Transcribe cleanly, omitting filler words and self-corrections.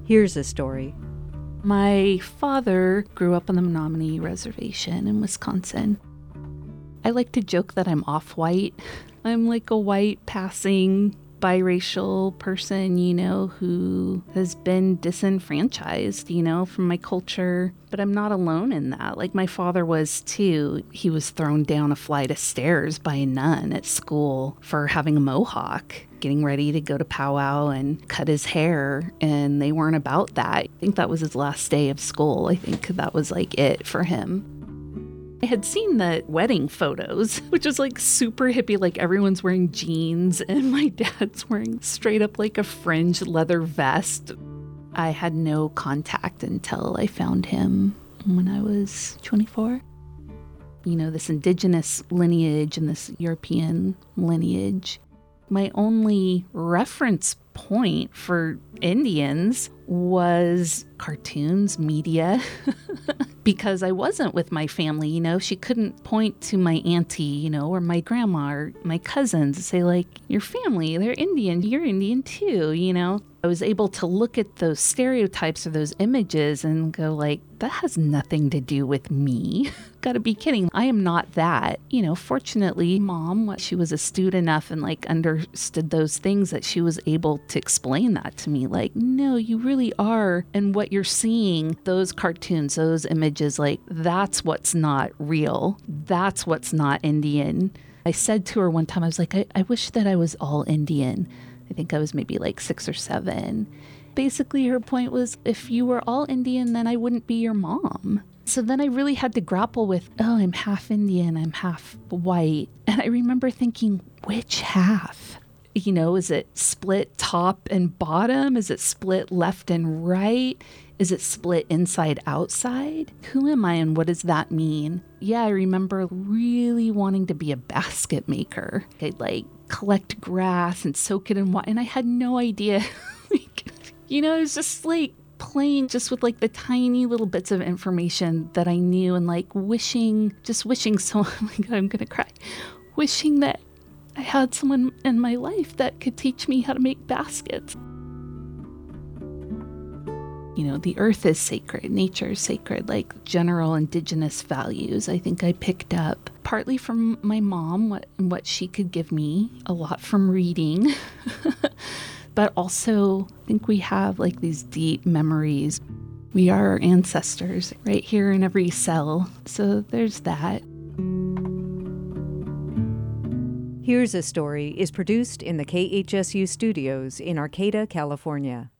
Here's a story. My father grew up on the Menominee Reservation in Wisconsin. I like to joke that I'm off-white. I'm like a white passing biracial person, who has been disenfranchised, from my culture. But I'm not alone in that. Like my father was too. He was thrown down a flight of stairs by a nun at school for having a mohawk, getting ready to go to powwow and cut his hair. And they weren't about that. I think that was his last day of school. I think that was like it for him. I had seen the wedding photos, which was like super hippie, like everyone's wearing jeans and my dad's wearing straight up like a fringed leather vest. I had no contact until I found him when I was 24. This indigenous lineage and this European lineage. My only reference point for Indians was cartoons, media, because I wasn't with my family, she couldn't point to my auntie, or my grandma or my cousins and say like, your family, they're Indian, you're Indian too, I was able to look at those stereotypes or those images and go like, that has nothing to do with me. Gotta be kidding. I am not that. Fortunately, Mom, she was astute enough and like understood those things that she was able to explain that to me. Like, no, you really are. And what you're seeing, those cartoons, those images, like that's what's not real. That's what's not Indian. I said to her one time, I was like, I wish that I was all Indian. I think I was maybe like 6 or 7. Basically, her point was, if you were all Indian, then I wouldn't be your mom. So then I really had to grapple with, I'm half Indian, I'm half white. And I remember thinking, which half? Is it split top and bottom? Is it split left and right? Is it split inside outside? Who am I and what does that mean? Yeah, I remember really wanting to be a basket maker. I'd like collect grass and soak it in water. And I had no idea. It was just like playing just with like the tiny little bits of information that I knew and like wishing so, oh my God, I'm going to cry. Wishing that I had someone in my life that could teach me how to make baskets. The earth is sacred, nature is sacred, like general indigenous values. I think I picked up partly from my mom, what she could give me, a lot from reading, but also I think we have like these deep memories. We are our ancestors right here in every cell. So there's that. Here's a Story is produced in the KHSU studios in Arcata, California.